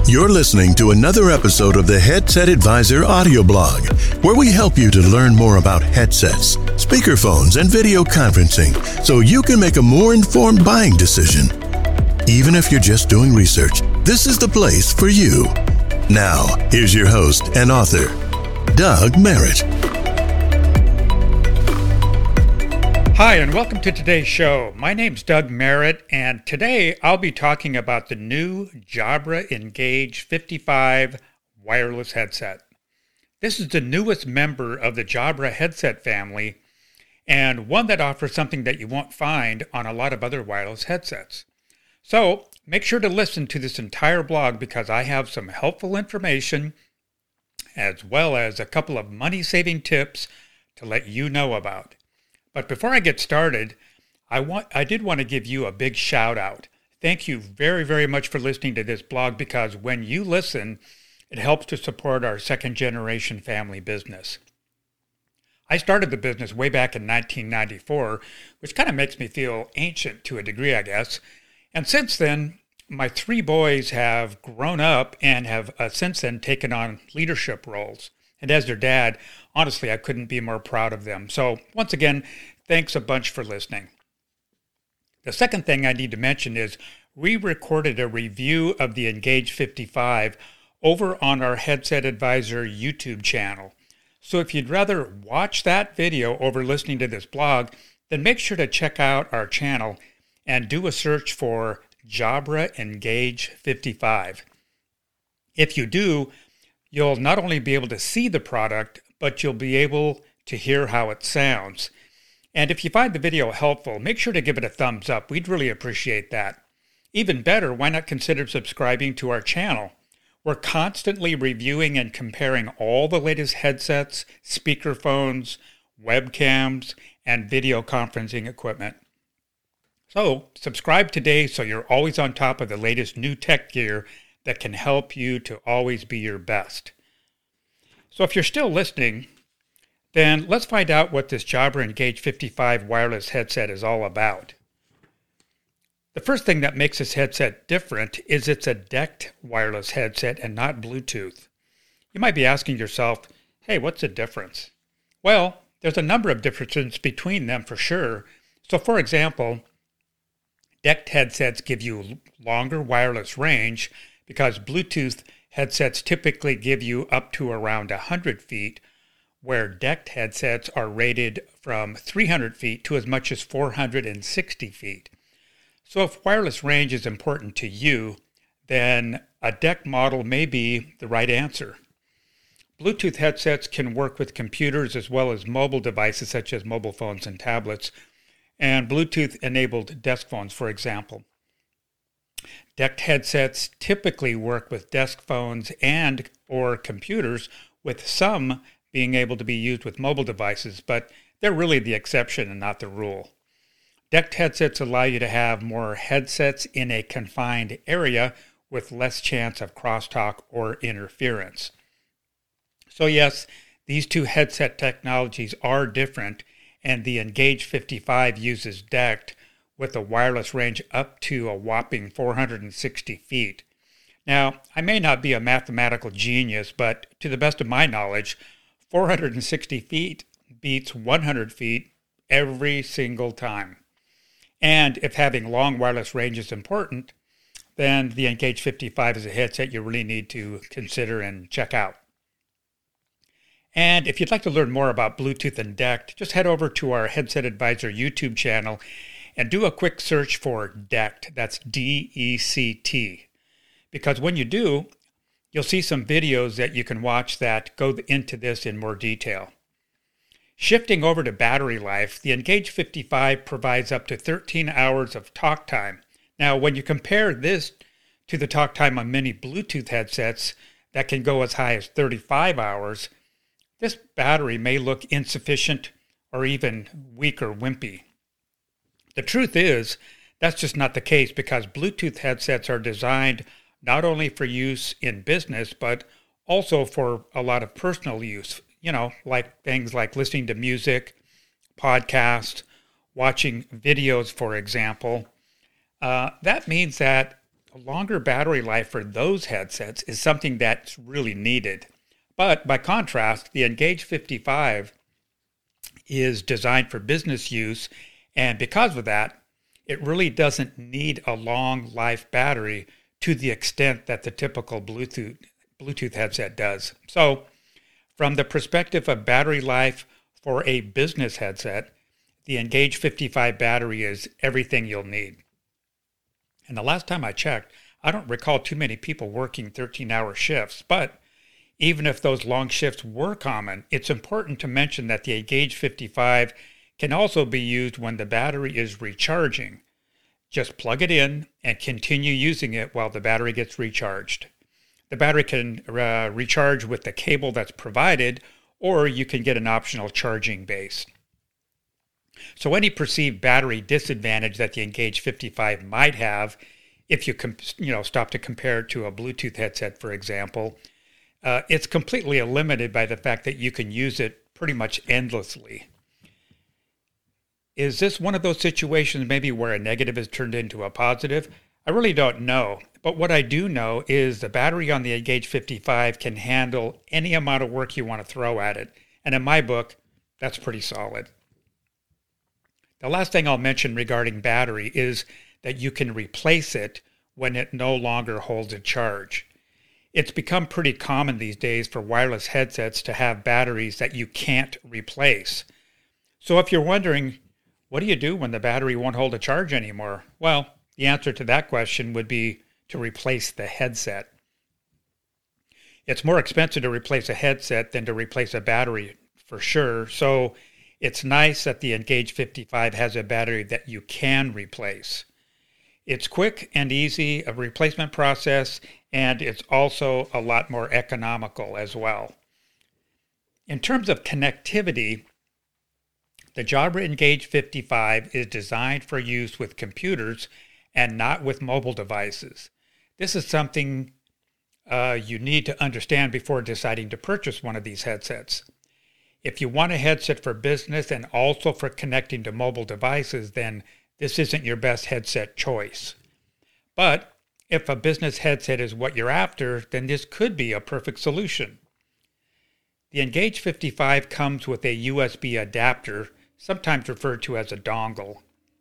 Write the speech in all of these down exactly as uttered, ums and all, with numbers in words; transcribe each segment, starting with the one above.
You're listening to another episode of the Headset Advisor audio blog, where we help you to learn more about headsets, speakerphones, and video conferencing so you can make a more informed buying decision. Even if you're just doing research, this is the place for you. Now, here's your host and author, Doug Merritt. Hi, and welcome to today's show. My name's Doug Merritt, and today I'll be talking about the new Jabra Engage fifty-five wireless headset. This is the newest member of the Jabra headset family, and one that offers something that you won't find on a lot of other wireless headsets. So make sure to listen to this entire blog because I have some helpful information as well as a couple of money-saving tips to let you know about. But before I get started, I want I did want to give you a big shout out. Thank you very, very much for listening to this blog because when you listen, it helps to support our second generation family business. I started the business way back in nineteen ninety-four, which kind of makes me feel ancient to a degree, I guess. And since then, my three boys have grown up and have uh, since then taken on leadership roles. And as their dad, honestly, I couldn't be more proud of them. So once again, thanks a bunch for listening. The second thing I need to mention is we recorded a review of the Engage fifty-five over on our Headset Advisor YouTube channel. So if you'd rather watch that video over listening to this blog, then make sure to check out our channel and do a search for Jabra Engage fifty-five. If you do, you'll not only be able to see the product, but you'll be able to hear how it sounds. And if you find the video helpful, make sure to give it a thumbs up. We'd really appreciate that. Even better, why not consider subscribing to our channel? We're constantly reviewing and comparing all the latest headsets, speakerphones, webcams, and video conferencing equipment. So subscribe today so you're always on top of the latest new tech gear that can help you to always be your best. So if you're still listening, then let's find out what this Jabra Engage fifty-five wireless headset is all about. The first thing that makes this headset different is it's a decked wireless headset and not Bluetooth. You might be asking yourself, hey, what's the difference? Well, there's a number of differences between them for sure. So for example, decked headsets give you longer wireless range because Bluetooth headsets typically give you up to around one hundred feet, where decked headsets are rated from three hundred feet to as much as four hundred sixty feet. So if wireless range is important to you, then a decked model may be the right answer. Bluetooth headsets can work with computers as well as mobile devices such as mobile phones and tablets, and Bluetooth-enabled desk phones, for example. Decked headsets typically work with desk phones and or computers, with some being able to be used with mobile devices, but they're really the exception and not the rule. Decked headsets allow you to have more headsets in a confined area with less chance of crosstalk or interference. So yes, these two headset technologies are different, and the Engage fifty-five uses decked with a wireless range up to a whopping four hundred sixty feet. Now, I may not be a mathematical genius, but to the best of my knowledge, four hundred sixty feet beats one hundred feet every single time. And if having long wireless range is important, then the Engage fifty-five is a headset you really need to consider and check out. And if you'd like to learn more about Bluetooth and decked, just head over to our Headset Advisor YouTube channel and do a quick search for decked. That's D E C T. Because when you do, you'll see some videos that you can watch that go into this in more detail. Shifting over to battery life, the Engage fifty-five provides up to thirteen hours of talk time. Now, when you compare this to the talk time on many Bluetooth headsets that can go as high as thirty-five hours, this battery may look insufficient or even weak or wimpy. The truth is, that's just not the case because Bluetooth headsets are designed not only for use in business, but also for a lot of personal use, you know, like things like listening to music, podcasts, watching videos, for example. Uh, that means that a longer battery life for those headsets is something that's really needed. But by contrast, the Engage fifty-five is designed for business use, and because of that, it really doesn't need a long life battery to the extent that the typical Bluetooth Bluetooth headset does. So, from the perspective of battery life for a business headset, the Engage fifty-five battery is everything you'll need. And the last time I checked, I don't recall too many people working thirteen-hour shifts, but even if those long shifts were common, it's important to mention that the Engage fifty-five can also be used when the battery is recharging. Just plug it in and continue using it while the battery gets recharged. The battery can uh, recharge with the cable that's provided, or you can get an optional charging base. So any perceived battery disadvantage that the Engage fifty-five might have, if you com- you know stop to compare it to a Bluetooth headset, for example, uh, it's completely eliminated by the fact that you can use it pretty much endlessly. Is this one of those situations maybe where a negative is turned into a positive? I really don't know. But what I do know is the battery on the Engage fifty-five can handle any amount of work you want to throw at it. And in my book, that's pretty solid. The last thing I'll mention regarding battery is that you can replace it when it no longer holds a charge. It's become pretty common these days for wireless headsets to have batteries that you can't replace. So if you're wondering, what do you do when the battery won't hold a charge anymore? Well, the answer to that question would be to replace the headset. It's more expensive to replace a headset than to replace a battery, for sure. So it's nice that the Engage fifty-five has a battery that you can replace. It's quick and easy, a replacement process, and it's also a lot more economical as well. In terms of connectivity, the Jabra Engage fifty-five is designed for use with computers and not with mobile devices. This is something uh, you need to understand before deciding to purchase one of these headsets. If you want a headset for business and also for connecting to mobile devices, then this isn't your best headset choice. But if a business headset is what you're after, then this could be a perfect solution. The Engage fifty-five comes with a U S B adapter, sometimes referred to as a dongle.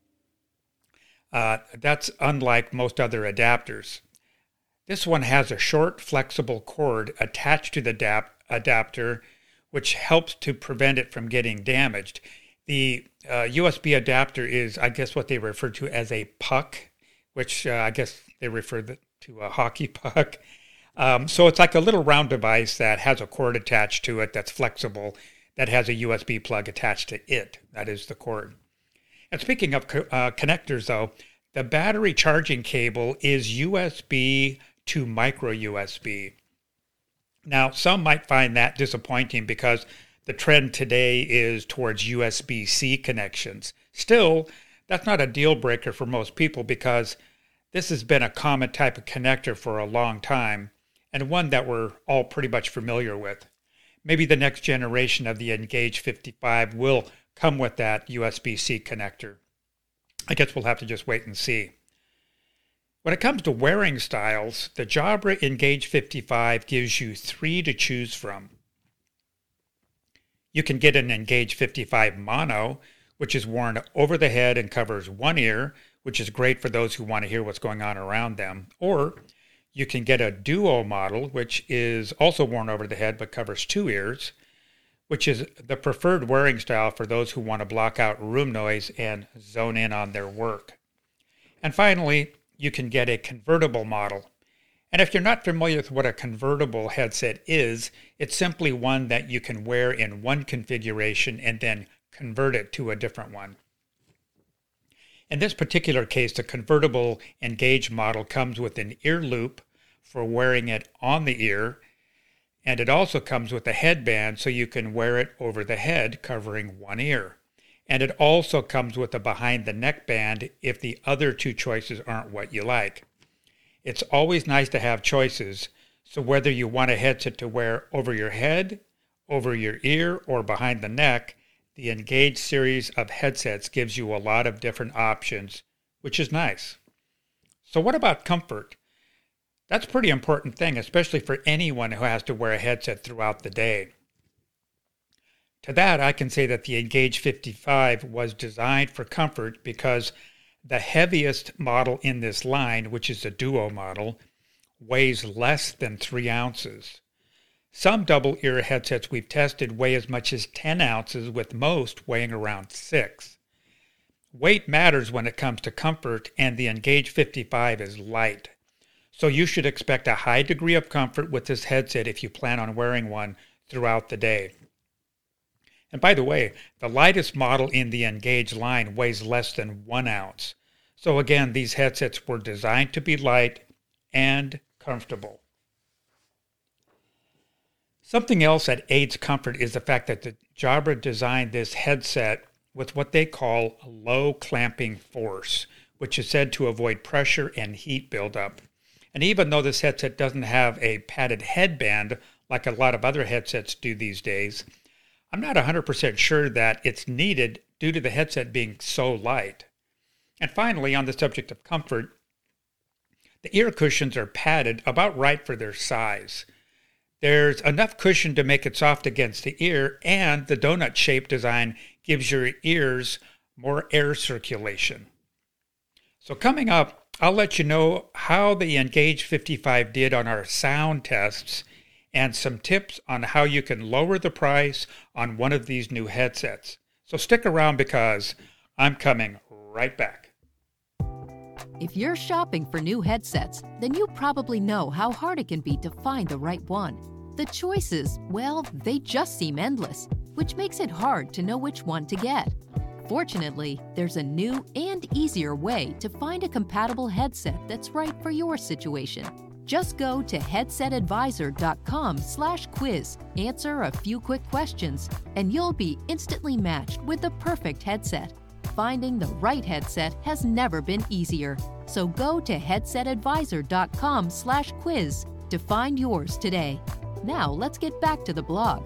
Uh, that's unlike most other adapters. This one has a short, flexible cord attached to the adap- adapter, which helps to prevent it from getting damaged. The uh, U S B adapter is, I guess, what they refer to as a puck, which uh, I guess they refer to a hockey puck. Um, so it's like a little round device that has a cord attached to it that's flexible, that has a U S B plug attached to it. That is the cord. And speaking of co- uh, connectors, though, the battery charging cable is U S B to micro U S B. Now, some might find that disappointing because the trend today is towards U S B C connections. Still, that's not a deal breaker for most people because this has been a common type of connector for a long time and one that we're all pretty much familiar with. Maybe the next generation of the Engage fifty-five will come with that U S B C connector. I guess we'll have to just wait and see. When it comes to wearing styles, the Jabra Engage fifty-five gives you three to choose from. You can get an Engage fifty-five Mono, which is worn over the head and covers one ear, which is great for those who want to hear what's going on around them. Or you can get a Duo model, which is also worn over the head but covers two ears, which is the preferred wearing style for those who want to block out room noise and zone in on their work. And finally, you can get a convertible model. And if you're not familiar with what a convertible headset is, it's simply one that you can wear in one configuration and then convert it to a different one. In this particular case, the convertible Engage model comes with an ear loop for wearing it on the ear, and it also comes with a headband so you can wear it over the head covering one ear. And it also comes with a behind the neck band if the other two choices aren't what you like. It's always nice to have choices, so whether you want a headset to wear over your head, over your ear, or behind the neck, the Engage series of headsets gives you a lot of different options, which is nice. So what about comfort? That's a pretty important thing, especially for anyone who has to wear a headset throughout the day. To that, I can say that the Engage fifty-five was designed for comfort because the heaviest model in this line, which is a Duo model, weighs less than three ounces. Some double ear headsets we've tested weigh as much as ten ounces, with most weighing around six. Weight matters when it comes to comfort, and the Engage fifty-five is light. So you should expect a high degree of comfort with this headset if you plan on wearing one throughout the day. And by the way, the lightest model in the Engage line weighs less than one ounce. So again, these headsets were designed to be light and comfortable. Something else that aids comfort is the fact that the Jabra designed this headset with what they call low clamping force, which is said to avoid pressure and heat buildup. And even though this headset doesn't have a padded headband like a lot of other headsets do these days, I'm not one hundred percent sure that it's needed due to the headset being so light. And finally, on the subject of comfort, the ear cushions are padded about right for their size. There's enough cushion to make it soft against the ear, and the donut-shaped design gives your ears more air circulation. So coming up, I'll let you know how the Engage fifty-five did on our sound tests and some tips on how you can lower the price on one of these new headsets. So stick around because I'm coming right back. If you're shopping for new headsets, then you probably know how hard it can be to find the right one. The choices, well, they just seem endless, which makes it hard to know which one to get. Fortunately, there's a new and easier way to find a compatible headset that's right for your situation. Just go to headset advisor dot com slash quiz, answer a few quick questions, and you'll be instantly matched with the perfect headset. Finding the right headset has never been easier. So go to headset advisor dot com slash quiz to find yours today. Now let's get back to the blog.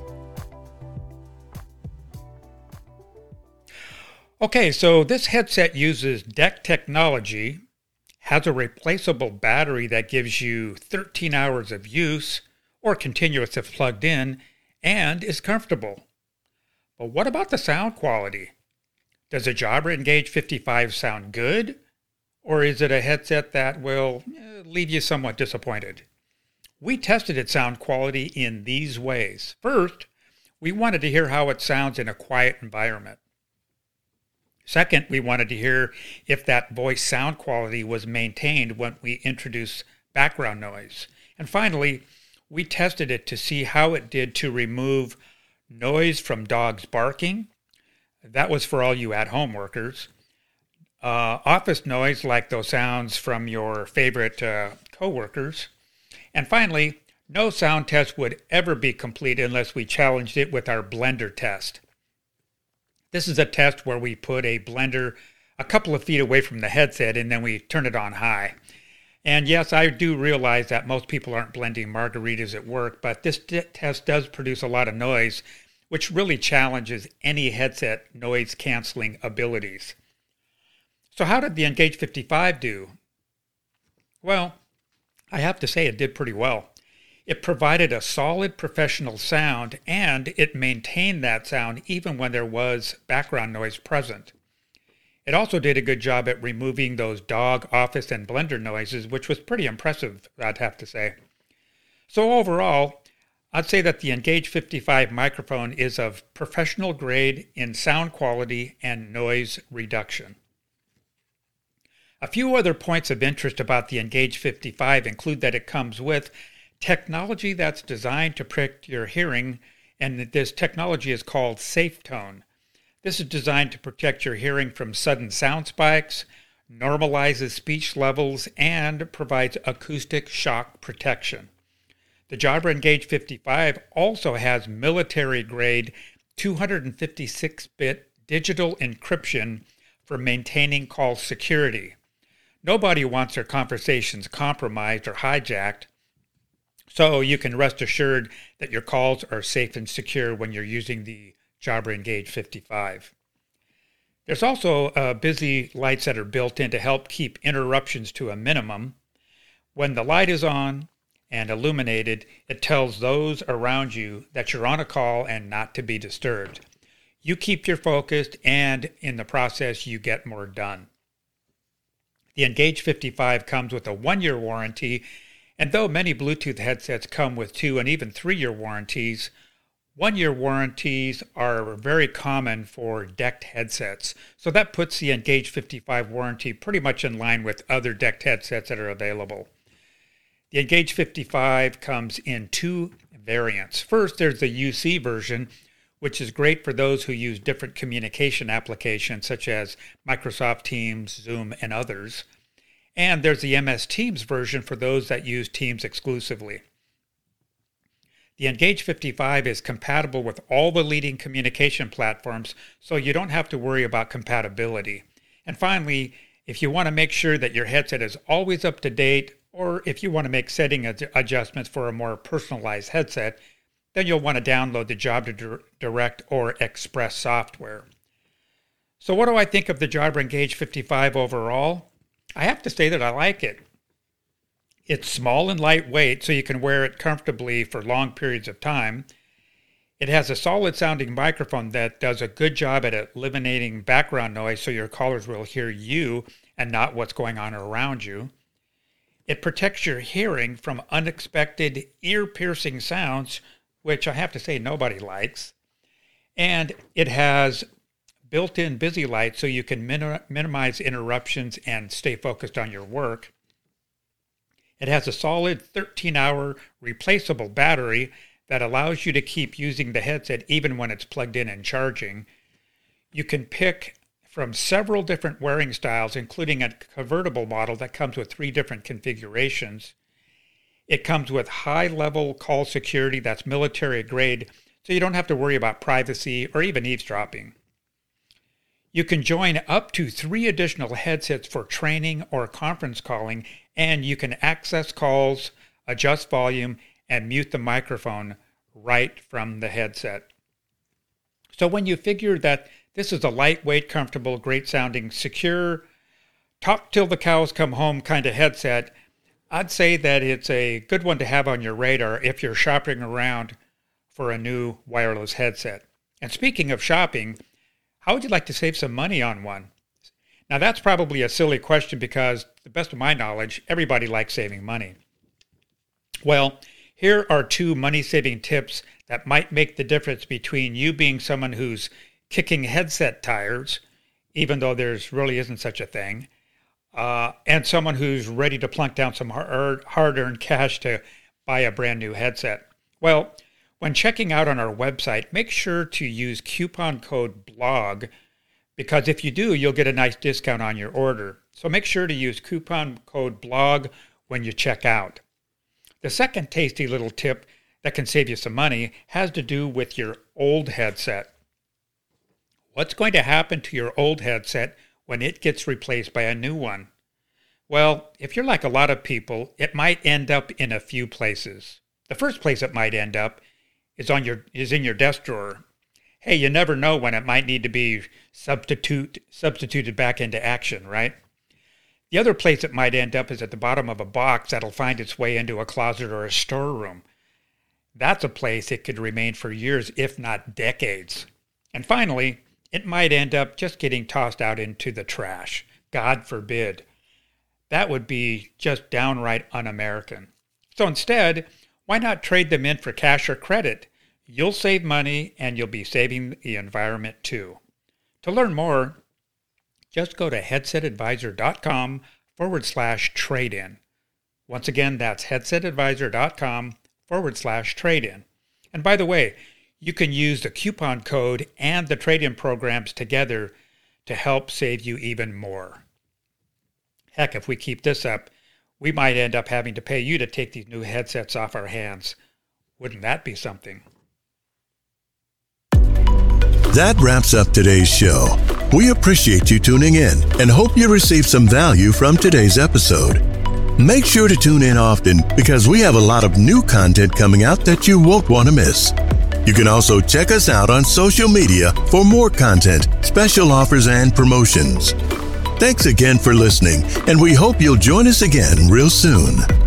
Okay, so this headset uses D E C technology, has a replaceable battery that gives you thirteen hours of use, or continuous if plugged in, and is comfortable. But what about the sound quality? Does the Jabra Engage fifty-five sound good, or is it a headset that will eh, leave you somewhat disappointed? We tested its sound quality in these ways. First, we wanted to hear how it sounds in a quiet environment. Second, we wanted to hear if that voice sound quality was maintained when we introduced background noise. And finally, we tested it to see how it did to remove noise from dogs barking. That was for all you at-home workers. Uh, office noise, like those sounds from your favorite uh, coworkers. And finally, no sound test would ever be complete unless we challenged it with our blender test. This is a test where we put a blender a couple of feet away from the headset and then we turn it on high. And yes, I do realize that most people aren't blending margaritas at work, but this t- test does produce a lot of noise, which really challenges any headset noise canceling abilities. So how did the Engage fifty-five do? Well, I have to say it did pretty well. It provided a solid professional sound, and it maintained that sound even when there was background noise present. It also did a good job at removing those dog, office, and blender noises, which was pretty impressive, I'd have to say. So overall, I'd say that the Engage fifty-five microphone is of professional grade in sound quality and noise reduction. A few other points of interest about the Engage fifty-five include that it comes with technology that's designed to protect your hearing, and this technology is called SafeTone. This is designed to protect your hearing from sudden sound spikes, normalizes speech levels, and provides acoustic shock protection. The Jabra Engage fifty-five also has military-grade two fifty-six bit digital encryption for maintaining call security. Nobody wants their conversations compromised or hijacked, so you can rest assured that your calls are safe and secure when you're using the Jabra Engage fifty-five. There's also uh, busy lights that are built in to help keep interruptions to a minimum. When the light is on and illuminated, it tells those around you that you're on a call and not to be disturbed. You keep your focus, and in the process, you get more done. The Engage fifty-five comes with a one-year warranty, and though many Bluetooth headsets come with two and even three-year warranties, one-year warranties are very common for decked headsets. So that puts the Engage fifty-five warranty pretty much in line with other decked headsets that are available. The Engage fifty-five comes in two variants. First, there's the U C version, which is great for those who use different communication applications such as Microsoft Teams, Zoom, and others. And there's the M S Teams version for those that use Teams exclusively. The Engage fifty-five is compatible with all the leading communication platforms, so you don't have to worry about compatibility. And finally, if you want to make sure that your headset is always up to date, or if you want to make setting ad- adjustments for a more personalized headset, then you'll want to download the Jabra Direct or Express software. So what do I think of the Jabra Engage fifty-five overall? I have to say that I like it. It's small and lightweight, so you can wear it comfortably for long periods of time. It has a solid sounding microphone that does a good job at eliminating background noise so your callers will hear you and not what's going on around you. It protects your hearing from unexpected ear-piercing sounds, which I have to say nobody likes. And it has built-in busy lights so you can min- minimize interruptions and stay focused on your work. It has a solid thirteen hour replaceable battery that allows you to keep using the headset even when it's plugged in and charging. You can pick from several different wearing styles, including a convertible model that comes with three different configurations. It comes with high-level call security that's military grade, so you don't have to worry about privacy or even eavesdropping. You can join up to three additional headsets for training or conference calling, and you can access calls, adjust volume, and mute the microphone right from the headset. So when you figure that this is a lightweight, comfortable, great-sounding, secure, talk till the cows come home kind of headset, I'd say that it's a good one to have on your radar if you're shopping around for a new wireless headset. And speaking of shopping, how would you like to save some money on one? Now that's probably a silly question because, to the best of my knowledge, everybody likes saving money. Well, here are two money-saving tips that might make the difference between you being someone who's kicking headset tires, even though there's really isn't such a thing, uh, and someone who's ready to plunk down some hard, hard-earned cash to buy a brand new headset. Well, when checking out on our website, make sure to use coupon code BLOG, because if you do, you'll get a nice discount on your order. So make sure to use coupon code BLOG when you check out. The second tasty little tip that can save you some money has to do with your old headset. What's going to happen to your old headset when it gets replaced by a new one? Well, if you're like a lot of people, it might end up in a few places. The first place it might end up is on your is in your desk drawer. Hey, you never know when it might need to be substitute substituted back into action, right? The other place it might end up is at the bottom of a box that'll find its way into a closet or a storeroom. That's a place it could remain for years, if not decades. And finally, it might end up just getting tossed out into the trash. God forbid. That would be just downright un-American. So instead, why not trade them in for cash or credit? You'll save money and you'll be saving the environment too. To learn more, just go to headsetadvisor.com forward slash trade-in. Once again, that's headsetadvisor.com forward slash trade-in. And by the way, you can use the coupon code and the trade-in programs together to help save you even more. Heck, if we keep this up, we might end up having to pay you to take these new headsets off our hands. Wouldn't that be something? That wraps up today's show. We appreciate you tuning in and hope you received some value from today's episode. Make sure to tune in often because we have a lot of new content coming out that you won't want to miss. You can also check us out on social media for more content, special offers, and promotions. Thanks again for listening, and we hope you'll join us again real soon.